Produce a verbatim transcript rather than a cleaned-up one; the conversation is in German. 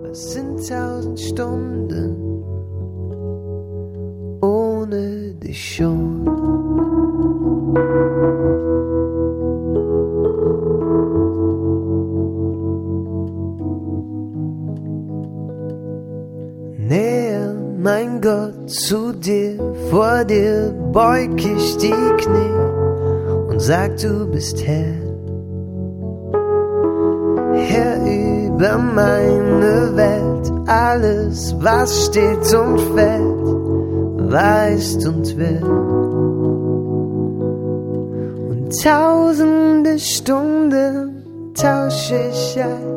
Was sind tausend Stunden ohne dich schon? Näher, mein Gott, zu dir, vor dir beug ich die Knie und sag, du bist Herr. Herr über meine Welt, alles, was steht und fällt, weißt und wird. Und tausende Stunden tausche ich ein